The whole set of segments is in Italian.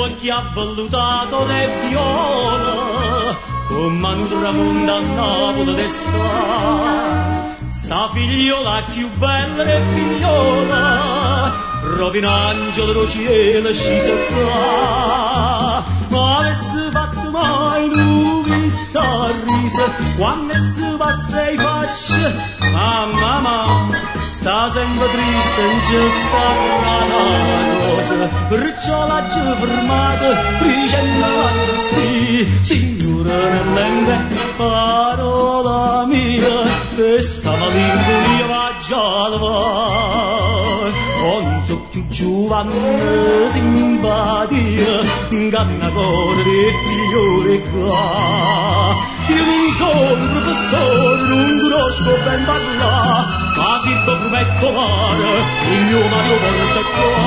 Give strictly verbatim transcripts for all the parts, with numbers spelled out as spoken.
chi ha valutato le viole, come un tramonto a Napoli d'estate. Sta figliola più bella e figliola, proprio un angelo dello cielo sceso qua. Ma avesse fatto mai lui sorriso, quando si passa i fasci, mamma mamma, sta sempre triste, non c'è sta una cosa, perciò l'ha già fermato, dicendo così, signore nell'embe, parola mia, questa malinconia va già levare, non so più giovane simpatia, una cosa di figliore qua. Io non sono professore, non conosco ben parlare, ma si può prometto male, il mio Mario Borsa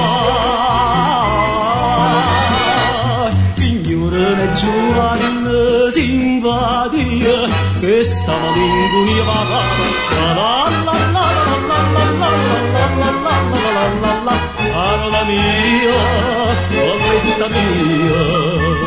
qua. Signore ne giovane simpatia, questa malinconia va bassa, la la la la la la la la la la, parola mia, bellezza mia.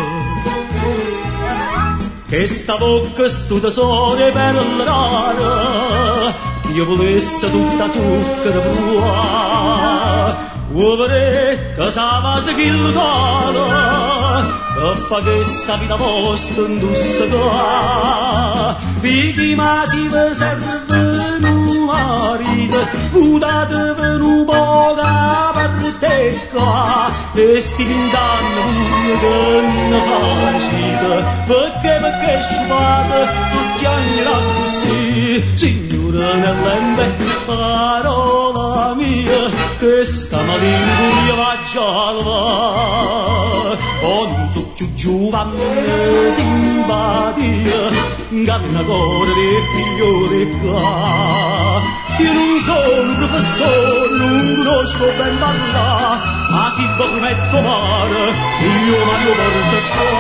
Che sta bocca sto tesoro per l'rana, che io volesse tutta zucchero provare, uovere che sa se chi lo dà, che fa questa vita vostra indusse qua, picchi ma si vi serve un marito, udate per un po' per te qua, e sti vint'anni che non facite, perché perché scipate, tu chiagnerà così, signore nell'embe, parola mia, questa malinconia va già levare, oh non so più giovane simpatia, che una cosa di figliore qua. Io non sono professore, non conosco ben parlare, ma si può prometto male, il mio Mario Borsa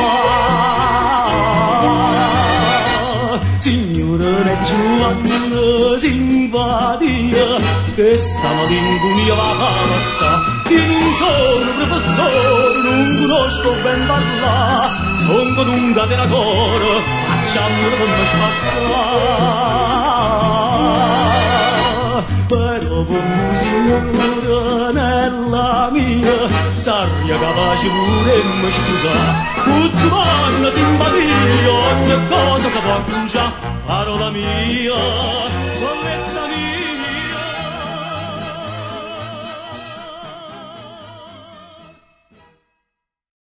qua. Signore ne giovane simpatia, questa malinconia va passa. Io non sono professore, non conosco ben parlare, sono lunga della cora, facciamo come spassa. Però con signore nella mia, saria capace pure mi scusa, tutti vanno simpatia, ogni cosa si può accusare, parola mia,